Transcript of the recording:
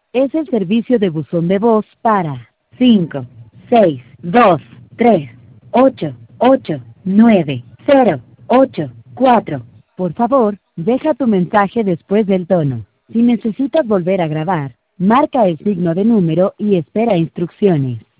Es el servicio de buzón de voz para 5, 6, 2, 3, 8, 8, 9, 0, 8, 4. Por favor, deja tu mensaje después del tono. Si necesitas volver a grabar, marca el signo de número y espera instrucciones.